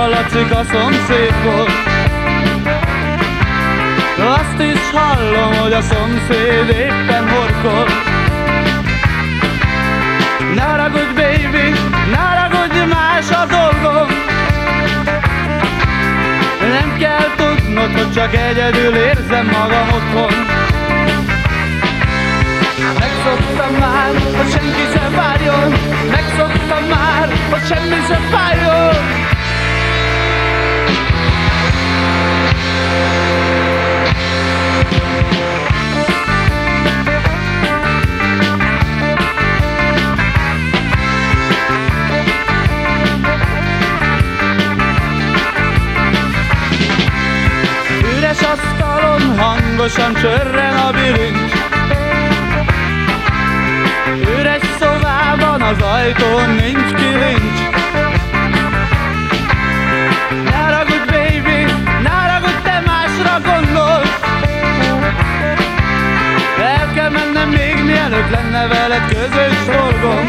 hallatszik a szomszédból. Azt is hallom, hogy a szomszéd éppen horkol. Ne haragudj, baby, ne haragudj, más a dolgom. Nem kell tudnod, hogy csak egyedül érzem magam otthon. Megszoktam már, hogy senki sem várjon. Megszoktam már, hogy semmi sem fájjon. Üres asztalon hangosan csörren a bilincs. Üres szobában az ajtón nincs kilincs. Ne haragudj, baby, ne haragudj, te másra gondolsz. El kell mennem még mielőtt lenne veled közös dolgom.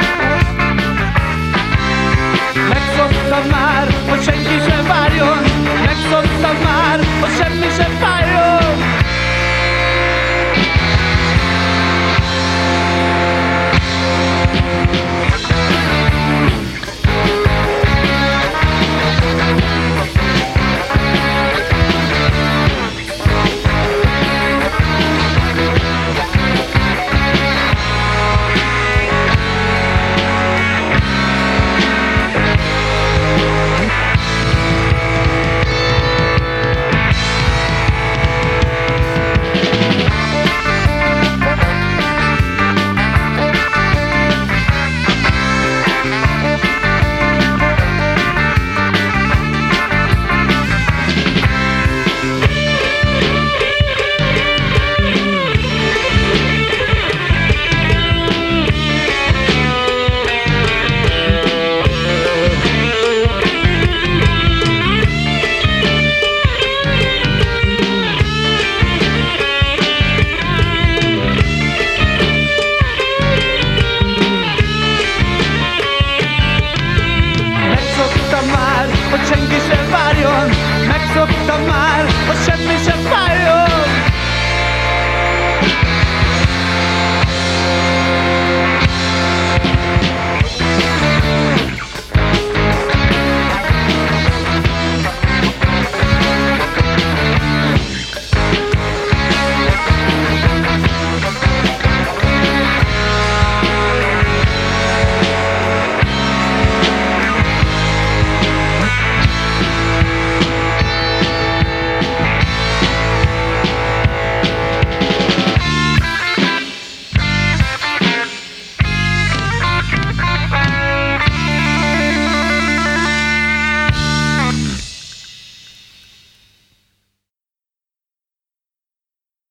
Megszoktam már, hogy senki sem várjon. Megszoktam már, hogy semmi sem fáj.